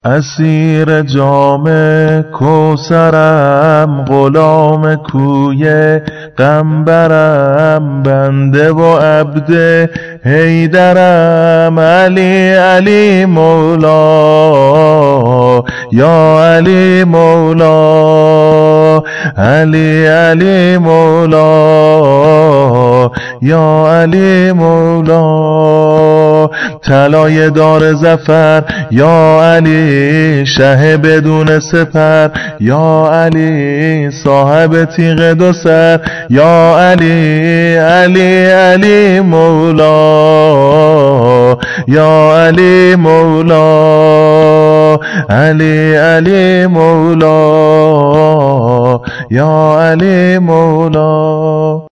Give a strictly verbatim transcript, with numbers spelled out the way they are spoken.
اسیر جام کوثرم، غلام کوی قنبرم، بنده و عبد حیدرم. علی علی مولا، یا علی مولا، علی علی مولا، یا علی مولا. طلای دار ظفر یا علی، شه بدون سپر یا علی، صاحب تیغ دو سر یا علی. علی علی مولا، یا علی مولا، علی علی مولا، یا علی مولا.